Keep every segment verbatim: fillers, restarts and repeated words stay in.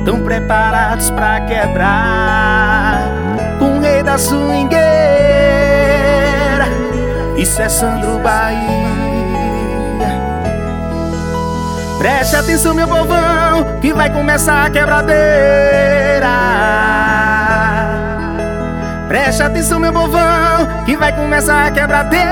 tão preparados pra quebrar com o rei da swingueira. Isso é Sandro Bahia. Preste atenção, meu povão, que vai começar a quebradeira. Preste atenção, meu povão, que vai começar a quebradeira.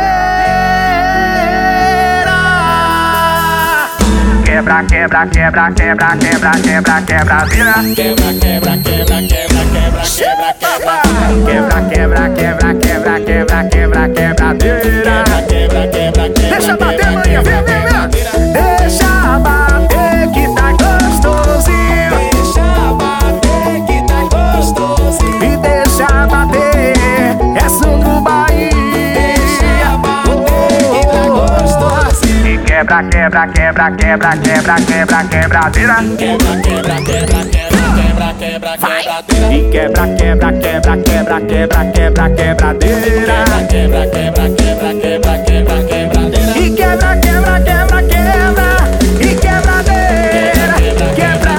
Quebra, quebra, quebra, quebra, quebra, quebra, quebradeira. Quebra, quebra, quebra, quebra, quebra, quebra, quebra. Quebra, quebra, quebra, quebra, quebra, quebra, quebradeira. Quebra, quebra, quebra. Deixa bater, maninha, vem, vem, vem. Deixa bater que tá gostosinho. Deixa bater que tá gostosinho. E deixa bater, é Sandro Bahia. Deixa bater que tá gostosinho. E quebra, quebra, quebra, quebra, quebra, quebra, quebradeira. Quebra, quebra, quebra, quebra, quebra, quebra, quebradeira. E quebra, quebra, quebra, quebra, quebra, quebra, quebradeira. Quebra, quebra, quebra, quebra, quebra, quebradeira. E quebra, quebra, quebra, quebra, e quebradeira. Quebra,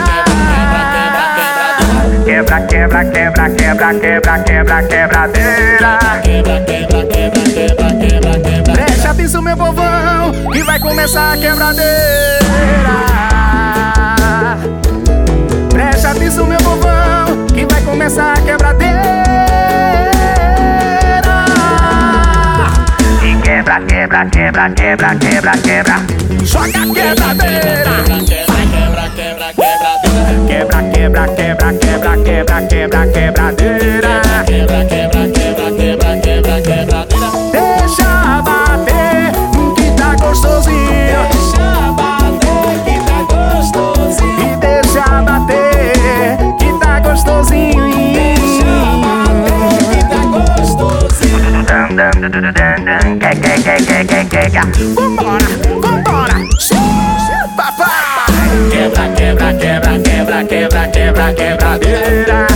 quebra, quebra, quebra, quebra, quebra, quebra, quebradeira. Quebra, quebra, quebra, quebra, quebra, quebra. Preste atenção, meu povão, que vai começar a quebradeira. Preste atenção, meu povão, que vai começar a quebradeira. E quebra, quebra, quebra, quebra, quebra, quebra. Joga a quebradeira. Quebra, quebra, quebradeira. Quebra, quebra, quebra, quebra, quebra, quebra, quebradeira. Quebra, quebra, quebra, quebra, quebra, quebradeira. Deixa bater que tá gostosinho. Deixa bater que tá gostosinho. E deixa bater que tá gostosinho. Deixa bater que tá gostosinho. Vambora, vambora. Papai. Quebra, quebra, quebra, quebra, quebra, quebra, quebradeira.